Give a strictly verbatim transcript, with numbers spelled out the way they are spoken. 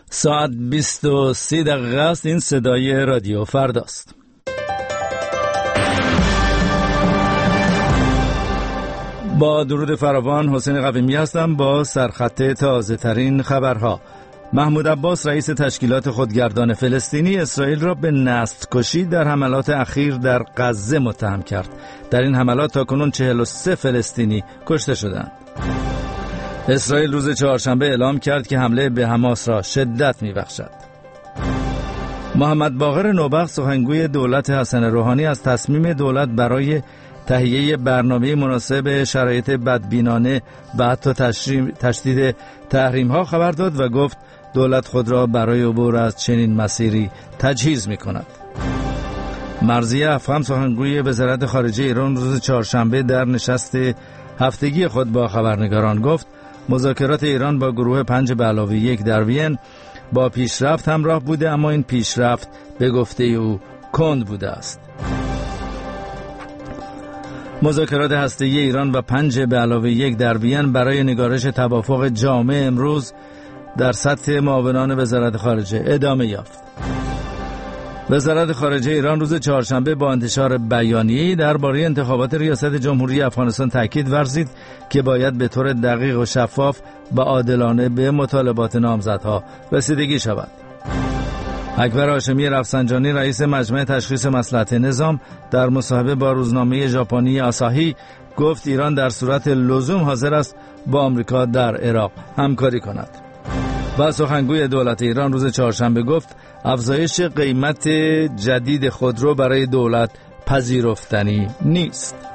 ساعت بیست و سی دقیقه است. این صدای رادیو فرداست. با درود فراوان، حسین قویمی هستم با سرخط تازه ترین خبرها. محمود عباس رئیس تشکیلات خودگردان فلسطینی اسرائیل را به نسل کشی در حملات اخیر در غزه متهم کرد. در این حملات تاکنون چهل و سه فلسطینی کشته شدند. اسرائیل روز چهارشنبه اعلام کرد که حمله به حماس را شدت می‌بخشد. محمد باقر نوبخت سخنگوی دولت حسن روحانی از تصمیم دولت برای تهیه برنامه مناسب شرایط بدبینانه و حتی تشدید تحریم‌ها خبر داد و گفت دولت خود را برای عبور از چنین مسیری تجهیز می‌کند. مرضیه افخم سخنگوی وزارت خارجه ایران روز چهارشنبه در نشست هفتگی خود با خبرنگاران گفت مذاکرات ایران با گروه پنج به علاوه یک در وین با پیشرفت همراه بوده، اما این پیشرفت به گفته او کند بوده است. مذاکرات هسته‌ای ایران و پنج به علاوه یک در وین برای نگارش توافق جامع امروز در سطح معاونان وزارت خارجه ادامه یافت. وزارت خارجه ایران روز چهارشنبه با انتشار بیانیه‌ای درباره انتخابات ریاست جمهوری افغانستان تاکید ورزید که باید به طور دقیق و شفاف و عادلانه به مطالبات نامزدها رسیدگی شود. اکبر هاشمی رفسنجانی رئیس مجمع تشخیص مصلحت نظام در مصاحبه با روزنامه ژاپنی آساهی گفت ایران در صورت لزوم حاضر است با آمریکا در عراق همکاری کند. و سخنگوی دولت ایران روز چهارشنبه گفت افزایش قیمت جدید خودرو برای دولت پذیرفتنی نیست.